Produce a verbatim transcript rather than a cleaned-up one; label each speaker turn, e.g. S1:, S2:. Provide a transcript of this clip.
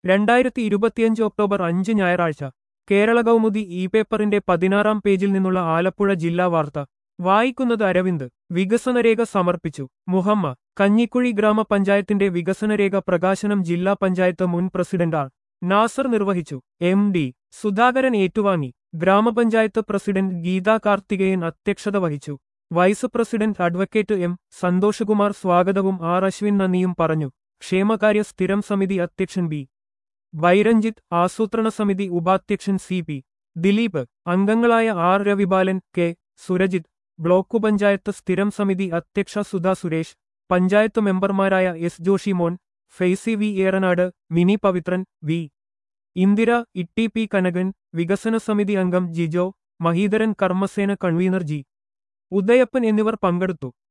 S1: രണ്ടായിരത്തി ഇരുപത്തിയഞ്ച് ഒക്ടോബർ അഞ്ച് ഞായറാഴ്ച കേരള കൗമുദി ഇ പേപ്പറിന്റെ പതിനാറാം പേജിൽ നിന്നുള്ള ആലപ്പുഴ ജില്ലാ വാർത്ത വായിക്കുന്നത് അരവിന്ദ്. വികസനരേഖ സമർപ്പിച്ചു മുഹമ്മ. കഞ്ഞിക്കുഴി ഗ്രാമപഞ്ചായത്തിന്റെ വികസനരേഖ പ്രകാശനം ജില്ലാ പഞ്ചായത്ത് മുൻ പ്രസിഡന്റ് ആർ നാസർ നിർവഹിച്ചു. എം ഡി സുധാകരൻ ഏറ്റുവാങ്ങി. ഗ്രാമപഞ്ചായത്ത് പ്രസിഡന്റ് ഗീതാ കാർത്തികേയൻ അധ്യക്ഷത വഹിച്ചു. Vice president advocate M Santhoshkumar സ്വാഗതവും ആർ അശ്വിൻ നന്ദിയും പറഞ്ഞു. ക്ഷേമകാര്യ സ്ഥിരം സമിതി അധ്യക്ഷൻ ബി വൈരഞ്ജിത്ത്, ആസൂത്രണ സമിതി ഉപാധ്യക്ഷൻ സി പി ദിലീപ്, അംഗങ്ങളായ R Ravibalan, K Surajith, block panchayat സ്ഥിരം സമിതി അധ്യക്ഷ സുധാ സുരേഷ്, പഞ്ചായത്ത് മെമ്പർമാരായ S Joshimon, Faisy V Eranad, Mini Pavithran, V Indira, Itty P Kanakan, വികസന സമിതി അംഗം ജിജോ, മഹീധരൻ, കർമ്മസേന കൺവീനർ ജി ഉദയപ്പൻ എന്നിവർ പങ്കെടുത്തു.